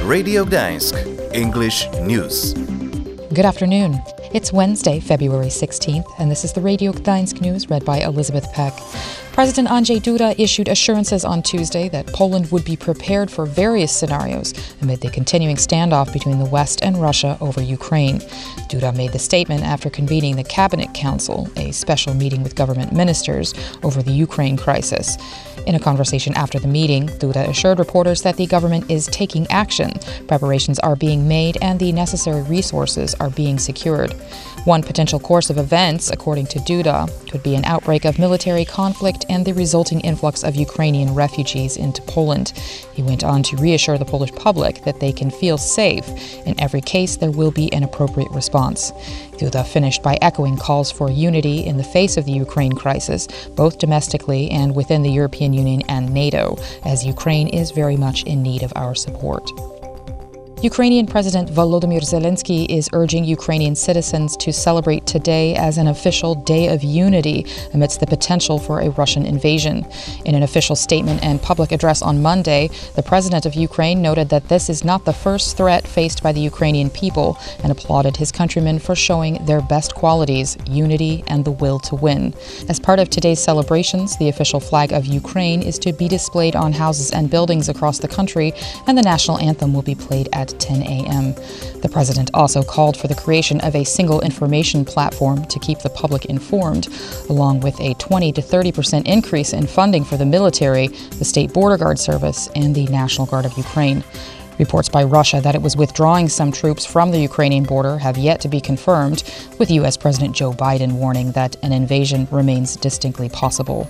Radio Gdańsk, English News. Good afternoon. It's Wednesday, February 16th, and this is the Radio Gdańsk News read by Elizabeth Peck. President Andrzej Duda issued assurances on Tuesday that Poland would be prepared for various scenarios amid the continuing standoff between the West and Russia over Ukraine. Duda made the statement after convening the Cabinet Council, a special meeting with government ministers over the Ukraine crisis. In a conversation after the meeting, Duda assured reporters that the government is taking action, preparations are being made, and the necessary resources are being secured. One potential course of events, according to Duda, could be an outbreak of military conflict and the resulting influx of Ukrainian refugees into Poland. He went on to reassure the Polish public that they can feel safe. In every case, there will be an appropriate response. Duda finished by echoing calls for unity in the face of the Ukraine crisis, both domestically and within the European Union and NATO, as Ukraine is very much in need of our support. Ukrainian President Volodymyr Zelensky is urging Ukrainian citizens to celebrate today as an official day of unity amidst the potential for a Russian invasion. In an official statement and public address on Monday, the president of Ukraine noted that this is not the first threat faced by the Ukrainian people and applauded his countrymen for showing their best qualities, unity, and the will to win. As part of today's celebrations, the official flag of Ukraine is to be displayed on houses and buildings across the country, and the national anthem will be played at 10 a.m. The president also called for the creation of a single information platform to keep the public informed, along with a 20 to 30% increase in funding for the military, the State Border Guard Service, and the National Guard of Ukraine. Reports by Russia that it was withdrawing some troops from the Ukrainian border have yet to be confirmed, with U.S. President Joe Biden warning that an invasion remains distinctly possible.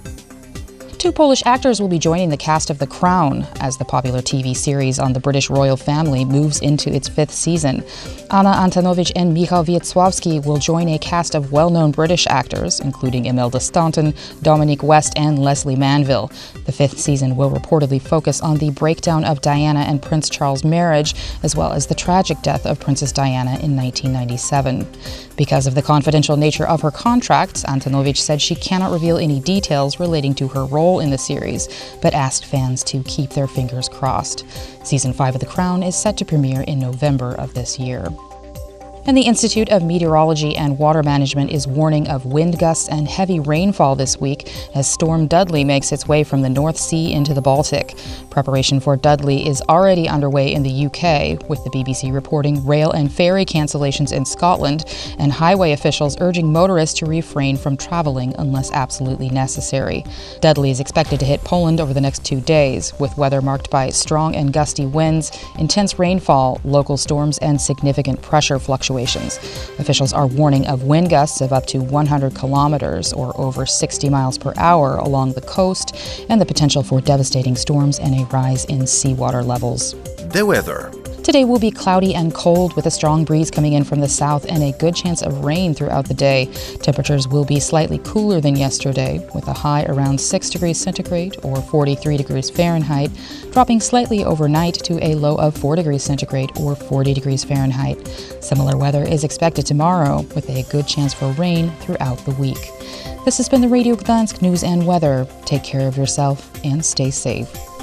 Two Polish actors will be joining the cast of The Crown as the popular TV series on the British royal family moves into its fifth season. Anna Antonowicz and Michał Wietrzbowski will join a cast of well-known British actors, including Imelda Staunton, Dominic West, and Leslie Manville. The fifth season will reportedly focus on the breakdown of Diana and Prince Charles' marriage, as well as the tragic death of Princess Diana in 1997. Because of the confidential nature of her contract, Antonowicz said she cannot reveal any details relating to her role in the series, but asked fans to keep their fingers crossed. Season 5 of The Crown is set to premiere in November of this year. And the Institute of Meteorology and Water Management is warning of wind gusts and heavy rainfall this week as Storm Dudley makes its way from the North Sea into the Baltic. Preparation for Dudley is already underway in the UK, with the BBC reporting rail and ferry cancellations in Scotland and highway officials urging motorists to refrain from traveling unless absolutely necessary. Dudley is expected to hit Poland over the next 2 days, with weather marked by strong and gusty winds, intense rainfall, local storms, and significant pressure fluctuations. Officials are warning of wind gusts of up to 100 kilometers or over 60 miles per hour along the coast, and the potential for devastating storms and a rise in seawater levels. The weather. Today will be cloudy and cold with a strong breeze coming in from the south and a good chance of rain throughout the day. Temperatures will be slightly cooler than yesterday, with a high around 6 degrees centigrade or 43 degrees Fahrenheit, dropping slightly overnight to a low of 4 degrees centigrade or 40 degrees Fahrenheit. Similar weather is expected tomorrow, with a good chance for rain throughout the week. This has been the Radio Gdańsk News and Weather. Take care of yourself and stay safe.